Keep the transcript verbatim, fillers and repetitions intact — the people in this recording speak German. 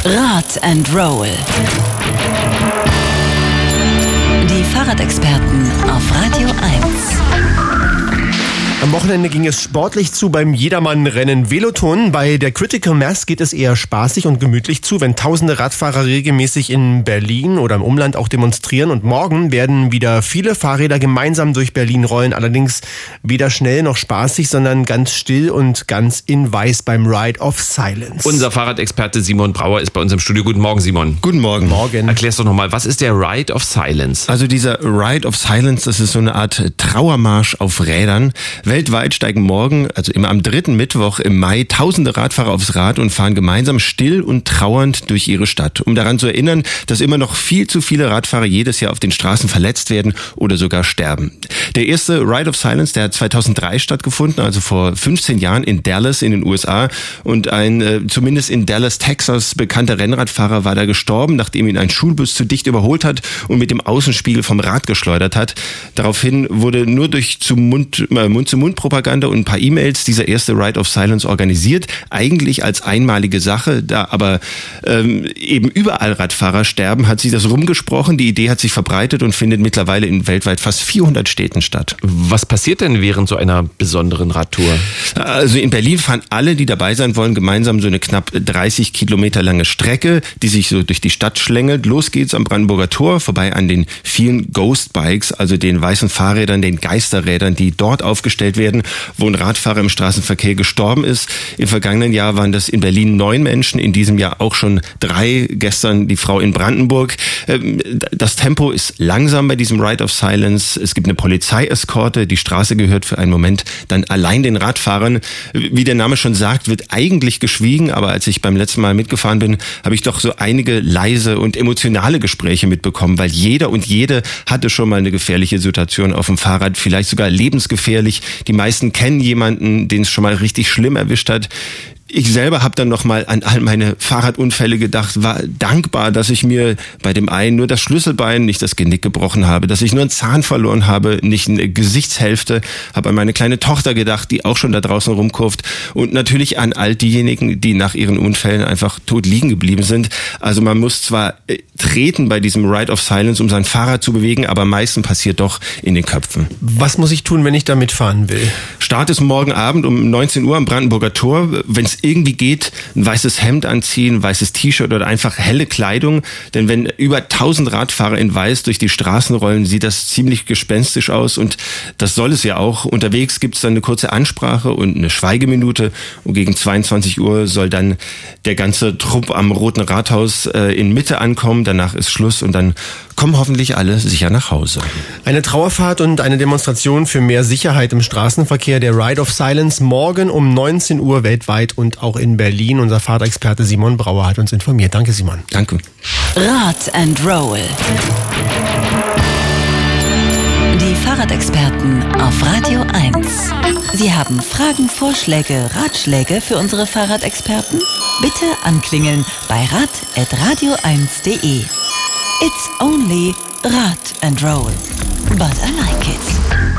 Rad and Roll. Die Fahrradexperten auf Radio eins. Am Wochenende ging es sportlich zu beim Jedermann-Rennen Veloton. Bei der Critical Mass geht es eher spaßig und gemütlich zu, wenn tausende Radfahrer regelmäßig in Berlin oder im Umland auch demonstrieren. Und morgen werden wieder viele Fahrräder gemeinsam durch Berlin rollen. Allerdings weder schnell noch spaßig, sondern ganz still und ganz in weiß beim Ride of Silence. Unser Fahrradexperte Simon Brauer ist bei uns im Studio. Guten Morgen, Simon. Guten Morgen. Morgen. Erklär's doch nochmal, was ist der Ride of Silence? Also dieser Ride of Silence, das ist so eine Art Trauermarsch auf Rädern. Weltweit steigen morgen, also immer am dritten Mittwoch im Mai, tausende Radfahrer aufs Rad und fahren gemeinsam still und trauernd durch ihre Stadt. Um daran zu erinnern, dass immer noch viel zu viele Radfahrer jedes Jahr auf den Straßen verletzt werden oder sogar sterben. Der erste Ride of Silence, der hat zweitausenddrei stattgefunden, also vor fünfzehn Jahren in Dallas in den U S A. Und ein äh, zumindest in Dallas, Texas bekannter Rennradfahrer war da gestorben, nachdem ihn ein Schulbus zu dicht überholt hat und mit dem Außenspiegel vom Rad geschleudert hat. Daraufhin wurde nur durch zu Mund, äh, Mund-zu-Mund-Propaganda und ein paar E-Mails dieser erste Ride of Silence organisiert, eigentlich als einmalige Sache, da aber ähm, eben überall Radfahrer sterben, hat sich das rumgesprochen, die Idee hat sich verbreitet und findet mittlerweile in weltweit fast vierhundert Städten statt. Was passiert denn während so einer besonderen Radtour? Also in Berlin fahren alle, die dabei sein wollen, gemeinsam so eine knapp dreißig Kilometer lange Strecke, die sich so durch die Stadt schlängelt. Los geht's am Brandenburger Tor, vorbei an den vielen Ghost Bikes, also den weißen Fahrrädern, den Geisterrädern, die dort aufgestellt werden, wo ein Radfahrer im Straßenverkehr gestorben ist. Im vergangenen Jahr waren das in Berlin neun Menschen, in diesem Jahr auch schon drei, gestern die Frau in Brandenburg. Das Tempo ist langsam bei diesem Ride of Silence. Es gibt eine Polizeieskorte, die Straße gehört für einen Moment dann allein den Radfahrern. Wie der Name schon sagt, wird eigentlich geschwiegen, aber als ich beim letzten Mal mitgefahren bin, habe ich doch so einige leise und emotionale Gespräche mitbekommen, weil jeder und jede hatte schon mal eine gefährliche Situation auf dem Fahrrad, vielleicht sogar lebensgefährlich. Die meisten kennen jemanden, den es schon mal richtig schlimm erwischt hat. Ich selber habe dann nochmal an all meine Fahrradunfälle gedacht, war dankbar, dass ich mir bei dem einen nur das Schlüsselbein, nicht das Genick gebrochen habe, dass ich nur einen Zahn verloren habe, nicht eine Gesichtshälfte, habe an meine kleine Tochter gedacht, die auch schon da draußen rumkurft und natürlich an all diejenigen, die nach ihren Unfällen einfach tot liegen geblieben sind. Also man muss zwar äh, treten bei diesem Ride of Silence, um sein Fahrrad zu bewegen, aber am meisten passiert doch in den Köpfen. Was muss ich tun, wenn ich da mitfahren will? Start ist morgen Abend um neunzehn Uhr am Brandenburger Tor. Wenn es irgendwie geht, ein weißes Hemd anziehen, ein weißes T-Shirt oder einfach helle Kleidung. Denn wenn über tausend Radfahrer in Weiß durch die Straßen rollen, sieht das ziemlich gespenstisch aus. Und das soll es ja auch. Unterwegs gibt es dann eine kurze Ansprache und eine Schweigeminute. Und gegen zweiundzwanzig Uhr soll dann der ganze Trupp am Roten Rathaus äh, in Mitte ankommen. Danach ist Schluss und dann kommen hoffentlich alle sicher nach Hause. Eine Trauerfahrt und eine Demonstration für mehr Sicherheit im Straßenverkehr, der Ride of Silence, morgen um neunzehn Uhr weltweit und auch in Berlin. Unser Fahrradexperte Simon Brauer hat uns informiert. Danke, Simon. Danke. Rad and Roll. Die Fahrradexperten auf Radio eins. Sie haben Fragen, Vorschläge, Ratschläge für unsere Fahrradexperten? Bitte anklingeln bei rad at radio eins punkt de. It's only Rad and Roll, but I like it.